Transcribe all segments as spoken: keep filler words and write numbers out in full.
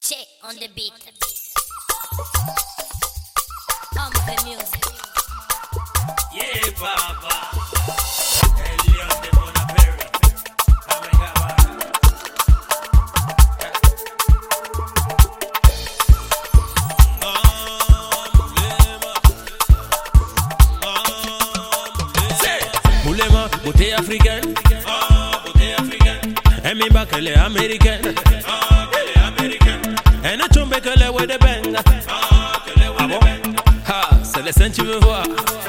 Check on the beat. On the music. Yeah, Baba. Elion de Bonaparte. Amegaba. Moulema, beauté africaine. Oh, beauté africaine. Elle m'y bat qu'elle est américaine. Oh, qu'elle est américaine. Elle ne tombe que les ouais de bang. Oh, que les ouais de bang. Ah, c'est les scènes tu veux voir.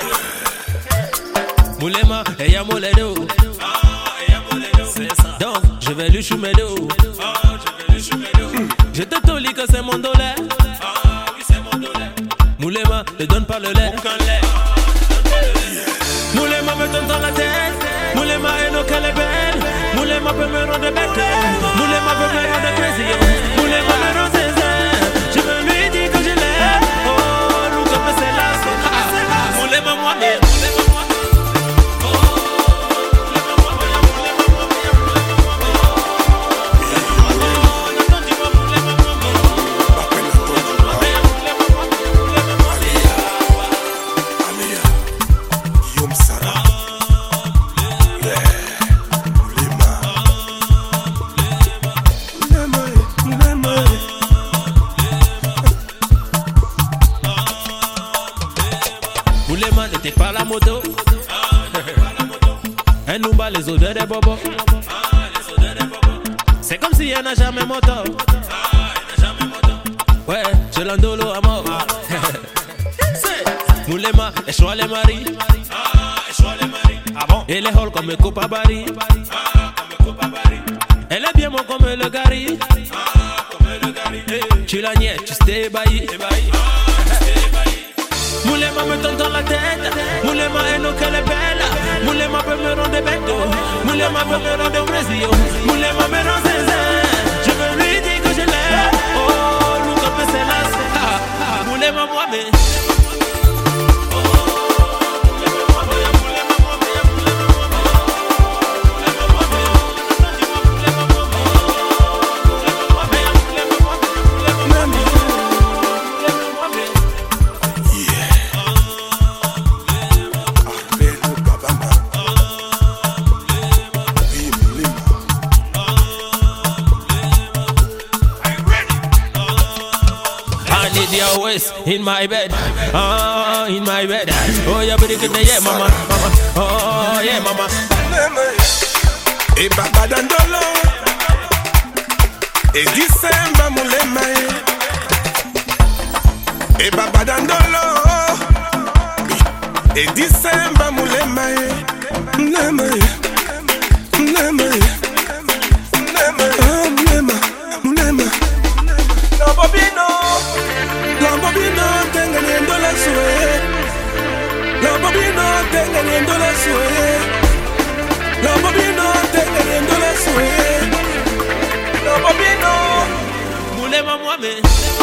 Moulema, et y'a moledo. Oh, et y'a moledo. C'est ça. Donc, je vais lui choumer d'eau. Oh, je vais lui choumer d'eau. Je te tolie que c'est mon dollar. Oh, oui, c'est mon dollar. Moulema, ne donne pas le lait. Aucun lait. Moulema me donne dans la tête. Moulema est nos qu'elle est belle. Moulema peut me rendre bête. Moulema peut me rendre crazy. Moulema me rend zézin. Je veux lui dire que je l'aime. Oh, nous comme c'est là. Moulema moi-même. Moulema n'était pas la moto. Elle nous bat les odeurs des bobos. C'est comme si elle n'a jamais moto. Ouais, je l'endolo à mort. Moulema, elle choisit les maris. Et les halls comme Copa Barry. Elle est bien bon comme le gari. Tu la niais, tu stay bailli. Moulema me donne dans la tête. Moulema est nos qu'elle est belle. Moulema peut me rendre bête. Moulema peut me rendre crazy. Moulema me rend zézin. Je veux lui dire que je l'aime. Oh, nous comme c'est là. Moulema moi-même. Always in my bed, oh, in my bed. Oh, yeah, pretty good, yeah, mama, mama. Oh, yeah, mama. E baba dandolo, e December mulema. E baba dandolo, e December mulema. Mulema, mulema, mulema, mulema. No bobino. La bobino tengeniendo la sue. La bobino tengeniendo la sue. La bobino tengeniendo la sue. La bobino. Moulema moi-même.